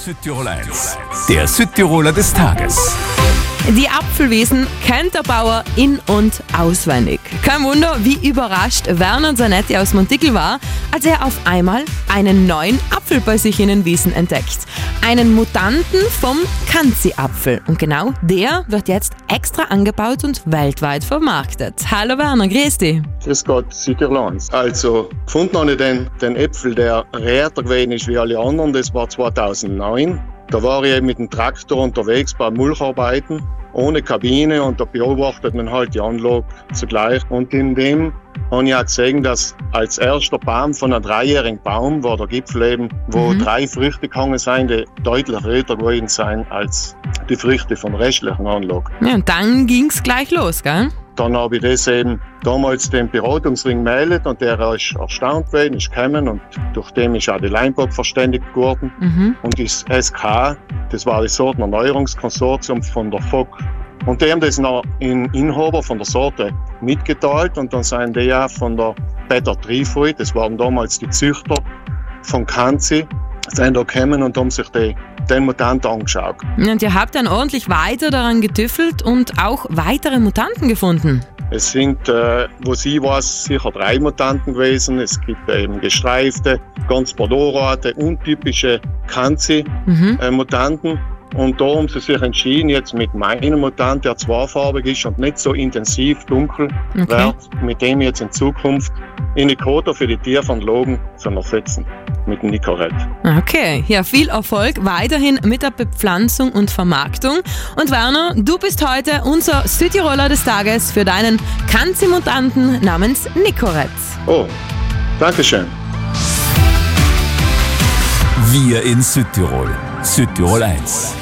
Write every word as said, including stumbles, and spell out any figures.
Südtirol eins, der Südtiroler des Tages. Die Apfelwiesen kennt der Bauer in- und auswendig. Kein Wunder, wie überrascht Werner Zanetti aus Montigl war, als er auf einmal einen neuen Apfel bei sich in den Wiesen entdeckt. Einen Mutanten vom Kanzi-Apfel. Und genau der wird jetzt extra angebaut und weltweit vermarktet. Hallo Werner, grüß dich. Grüß Gott, Südtirol eins. Also, gefunden habe ich den, den Äpfel, der räter gewesen ist wie alle anderen. Das war zweitausendneun. Da war ich eben mit dem Traktor unterwegs bei Mulcharbeiten, ohne Kabine, und da beobachtet man halt die Anlage zugleich. Und in dem habe ich auch gesehen, dass als erster Baum von einem dreijährigen Baum war der Gipfel eben, wo mhm. drei Früchte gehangen sind, die deutlich röter gewesen sind als die Früchte von der restlichen Anlage. Ja, und dann ging es gleich los, gell? Dann habe ich das eben damals dem Beratungsring gemeldet und der ist erstaunt gewesen, ist gekommen, und durch den ist auch die Leinburg verständigt geworden. Mhm. Und das S K, das war das Sortenerneuerungskonsortium von der F O G. Und die haben das noch in Inhaber von der Sorte mitgeteilt, und dann sind die auch von der Peter Trifoi, das waren damals die Züchter von Kanzi, sind da gekommen und haben sich die, den Mutant angeschaut. Und ihr habt dann ordentlich weiter daran getüffelt und auch weitere Mutanten gefunden? Es sind, äh, wo ich weiß, sicher drei Mutanten gewesen. Es gibt eben gestreifte, ganz bordeauxrote, untypische Kanzi-Mutanten. Mhm. Äh, Und da haben sie sich entschieden, jetzt mit meinem Mutant, der zweifarbig ist und nicht so intensiv dunkel okay. wird, mit dem jetzt in Zukunft Indikator für die Tiere von Logen zu ersetzen, mit dem Nicorette. Okay, ja, viel Erfolg weiterhin mit der Bepflanzung und Vermarktung. Und Werner, du bist heute unser Südtiroler des Tages für deinen Kanzi-Mutanten namens Nicorette. Oh, Dankeschön. Wir in Südtirol. Südtirol eins.